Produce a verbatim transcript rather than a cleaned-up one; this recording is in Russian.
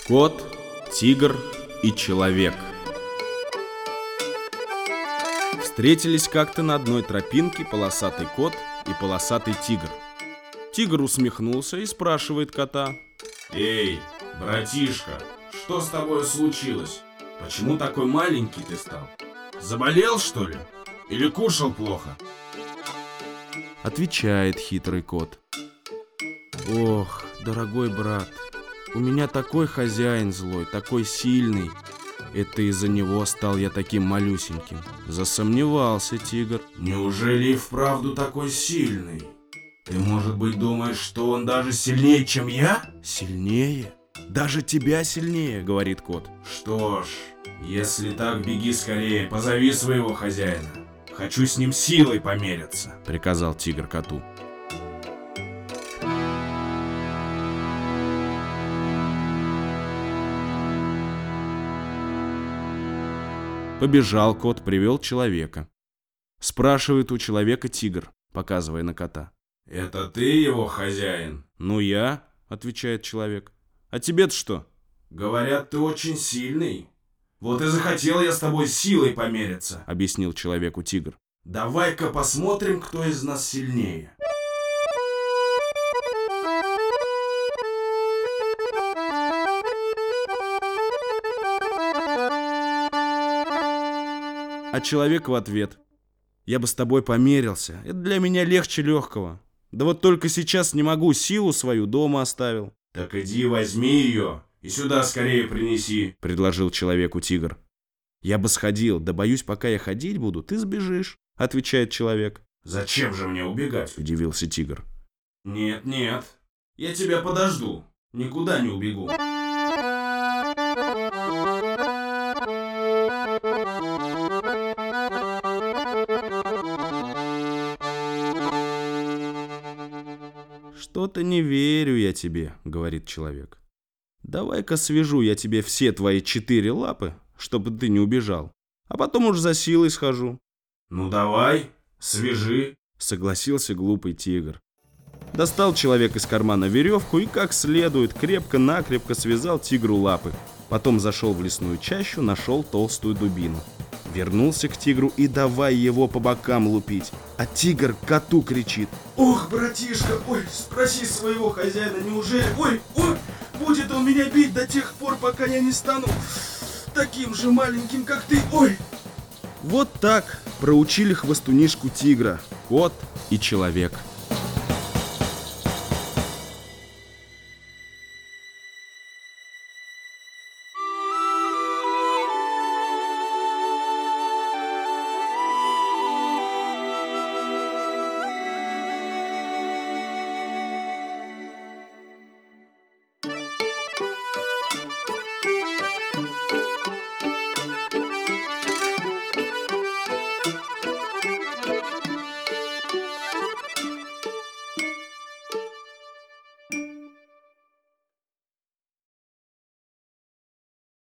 Кот, тигр и человек. Встретились как-то на одной тропинке полосатый кот и полосатый тигр. Тигр усмехнулся и спрашивает кота: «Эй, братишка, что с тобой случилось? Почему такой маленький ты стал? Заболел, что ли? Или кушал плохо?» Отвечает хитрый кот: «Ох, дорогой брат, у меня такой хозяин злой, такой сильный. Это из-за него стал я таким малюсеньким». Засомневался тигр. «Неужели и вправду такой сильный? Ты, может быть, думаешь, что он даже сильнее, чем я?» «Сильнее? Даже тебя сильнее», — говорит кот. «Что ж, если так, беги скорее, позови своего хозяина. Хочу с ним силой помериться», — приказал тигр коту. Побежал кот, привел человека. Спрашивает у человека тигр, показывая на кота: «Это ты его хозяин?» «Ну я», — отвечает человек. «А тебе-то что?» «Говорят, ты очень сильный. Вот и захотел я с тобой силой помериться», — объяснил человеку тигр. «Давай-ка посмотрим, кто из нас сильнее». А человек в ответ: «Я бы с тобой померился, это для меня легче легкого. Да вот только сейчас не могу, силу свою дома оставил». «Так иди возьми ее и сюда скорее принеси», — предложил человеку тигр. «Я бы сходил, да боюсь, пока я ходить буду, ты сбежишь», — отвечает человек. «Зачем же мне убегать?» — удивился тигр. «Нет, нет, я тебя подожду, никуда не убегу». «Что-то не верю я тебе», — говорит человек. «Давай-ка свяжу я тебе все твои четыре лапы, чтобы ты не убежал, а потом уж за силой схожу». «Ну давай, свяжи», — согласился глупый тигр. Достал человек из кармана веревку и как следует крепко-накрепко связал тигру лапы. Потом зашел в лесную чащу, нашел толстую дубину. Вернулся к тигру и давай его по бокам лупить. А тигр коту кричит: «Ох, братишка, ой, спроси своего хозяина, неужели, ой, ой, будет он меня бить до тех пор, пока я не стану таким же маленьким, как ты, ой!» Вот так проучили хвостунишку тигра кот и человек.